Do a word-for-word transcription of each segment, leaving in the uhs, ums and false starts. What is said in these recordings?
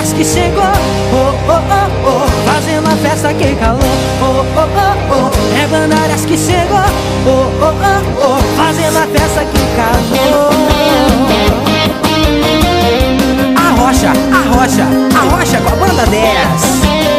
desce que chegou, oh, oh, oh, oh, fazendo a festa que calou, oh, oh, oh, oh, é banda desce que chegou, oh, oh, oh, oh, fazendo a festa que calou. A Rocha, a Rocha, a Rocha com a banda dez.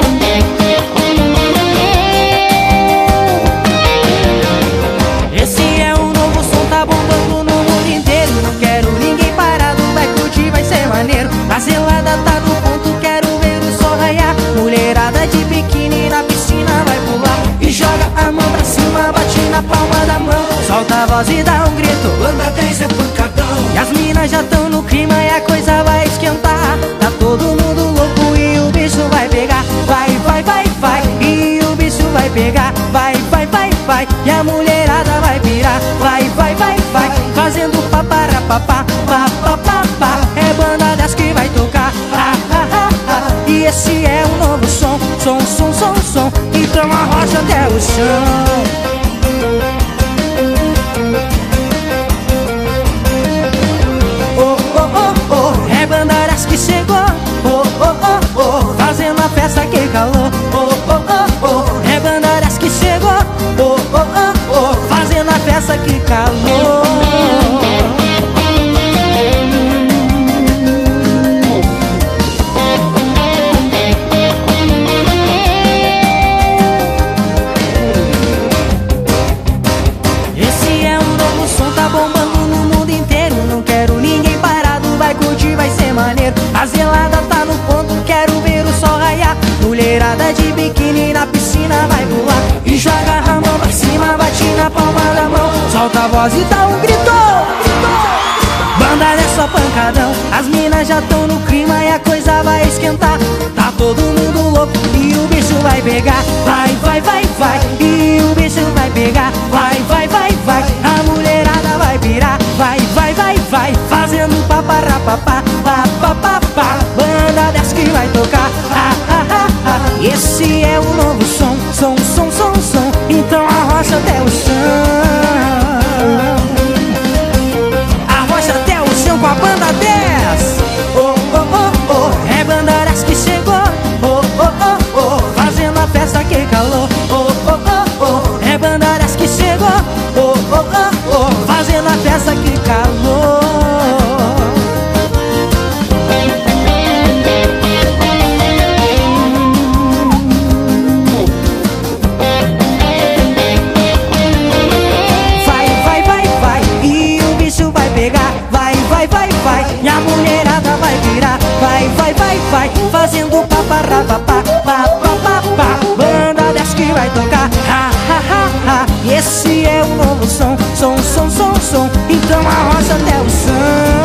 Esse é um novo som, tá bombando no mundo inteiro. Não quero ninguém parado, vai curtir, vai ser maneiro. A gelada tá no ponto, quero ver o sol raiar. Mulherada de biquíni na piscina vai pular e joga a mão pra cima, bate na palma da mão, solta a voz e dá um grito. Banda dez é pancadão. E as minas já tão no clima e a coisa vai esquentar. Tá todo mundo louco e o bicho vai pegar. Vai, vai, vai, vai, e o bicho vai pegar. Vai, vai, vai, vai, e a mulherada vai virar. Vai, vai, vai, vai, fazendo papara papá, papá, papá. É banda dez que vai tocar, ah, ah, ah, ah. E esse é um novo som, som, som, som, som. Então a rocha até o chão. É banda dez que chegou, oh, oh, oh, oh, fazendo a festa que calou, oh, oh, oh, oh. É banda dez que chegou, oh, oh, oh, oh, fazendo a festa que calou. Esse é um novo som, tá bombando no mundo inteiro. Não quero ninguém parado, vai curtir, vai ser maneiro. A gelada tá no ponto, quero ver o sol raiar. Mulherada de biquíni na piscina vai pular e joga a mão pra cima, bate na palma da mão, solta a voz e dá um grito. Banda é só pancadão, as minas já tão no clima e a coisa vai esquentar. Tá todo mundo louco e o bicho vai pegar. Vai, vai, vai, vai, e o bicho vai pegar. Vai, vai, vai, vai, a mulherada vai virar. Vai, vai, vai, vai, fazendo papará papá, papá, papá. Banda dez que vai tocar, ah, ah, ah, ah. Esse é o novo som, som, som, som, som. Então a rocha até o chão. A rocha até o chão com a banda dez. Oh, oh, oh, oh, é banda dez que chegou, oh, oh, oh, oh, fazendo a festa que calou, oh, oh, oh, oh, é banda dez que chegou, oh, oh, oh, oh, fazendo a festa que calou. E a mulherada vai virar. Vai, vai, vai, vai, fazendo papará, papá, papá, papá. Banda dez que vai tocar, ha, ha, ha, ha. E esse é o novo som, som, som, som, som. Então a rocha até o chão.